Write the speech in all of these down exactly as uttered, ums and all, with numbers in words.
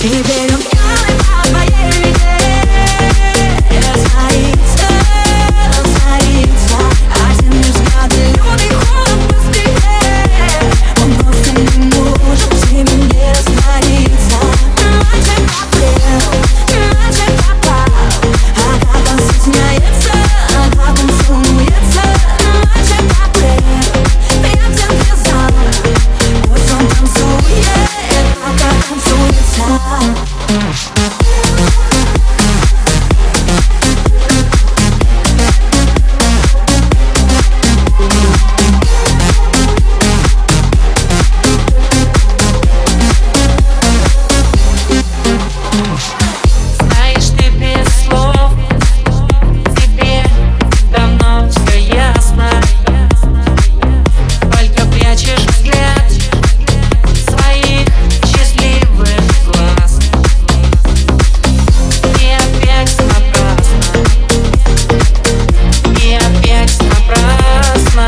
Теперь он пьяный по твоей вине. Сорится, сорится. Один взгляд и лютый холод быстрее. Он просто не может в тебе не раствориться. Мальчик поплыл, мальчик попал. А как он стесняется, а как он сумуется. Мальчик поплыл, я в центре зала. Пусть он танцует, пока танцуется. Знаешь, ты без слов, тебе давно все ясно. Только прячешь взгляд своих счастливых глаз. И опять напрасно, и опять напрасно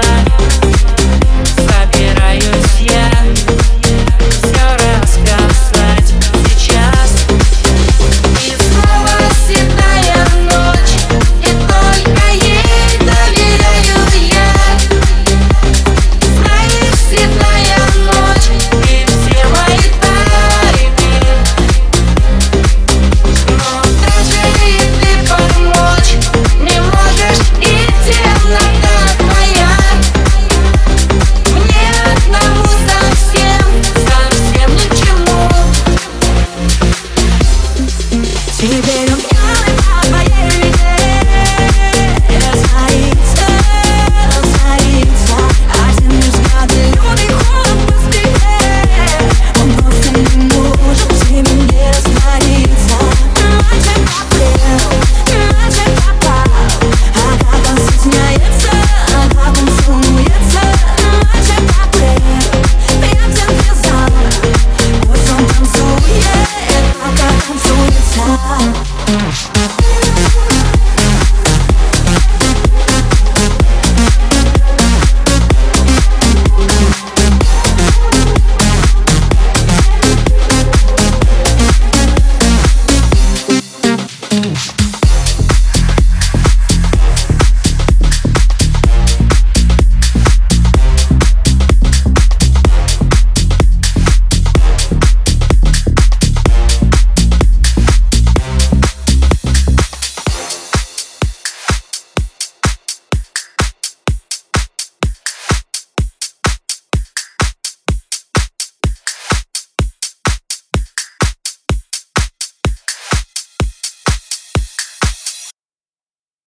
собираюсь я все рассказать сейчас. И снова седая ночь, и только ей доверяю я. Знаешь, седая ночь, и все мои тайны. Но даже и ты помочь не можешь, и темнота твоя мне одному совсем, совсем ни к чему. Теперь